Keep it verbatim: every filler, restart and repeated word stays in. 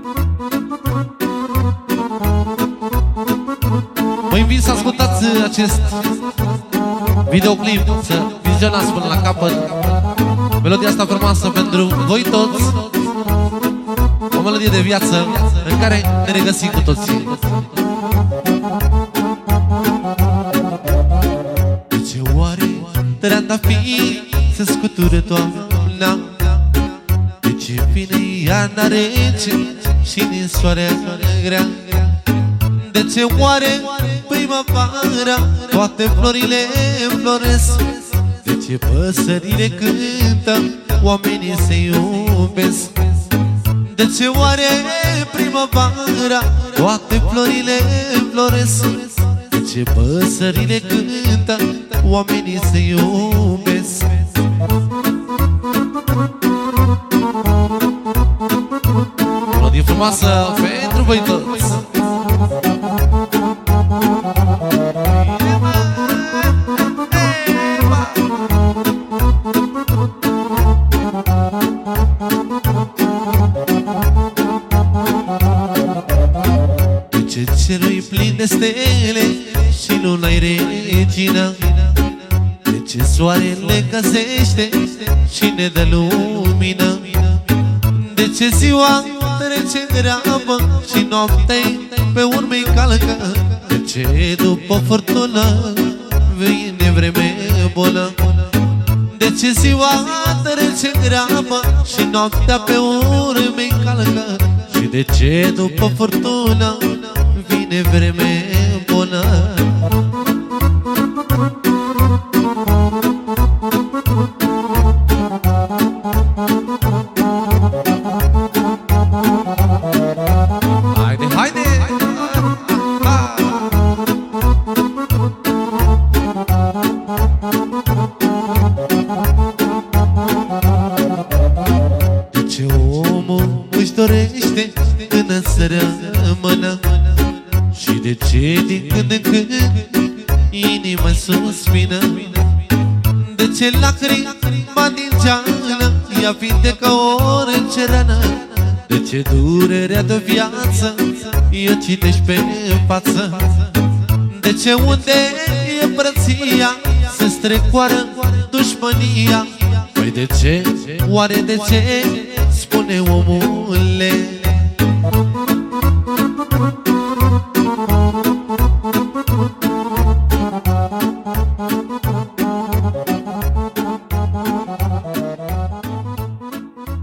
Vă invit să ascultați acest videoclip, să vizionați până la capăt melodia asta frumoasă pentru voi toți. O melodie de viață în care ne regăsim cu toții. De ce oare trandafiri se scutură toamna? De ce vine iarna rece și din soarea grea? De ce oare primăvara toate florile înfloresc? De ce păsările cântă, oamenii se iubesc? De ce oare primăvara toate florile înfloresc? De ce păsările cântă, oamenii se iubesc? Melodie frumoasă pentru voi toți. Cerul-i plin de stele și luna-i regina. De ce soarele căzește și ne dă lumină? De ce ziua trece grabă și noaptea-i pe urme-i calcă? De ce după furtună vine vreme bună? De ce ziua trece grabă și noaptea pe urme-i calcă? Și de ce după furtună vine vreme bună? Haide, haide! De ce omul își dorește până să rămână? Și de ce din când în când inima suspină? De ce lacrima din geană ea vindecă orice rană? De ce durerea de viață o citești pe față? De ce unde e frăția se strecoară dușmânia? Păi de ce, oare de ce, spune omule?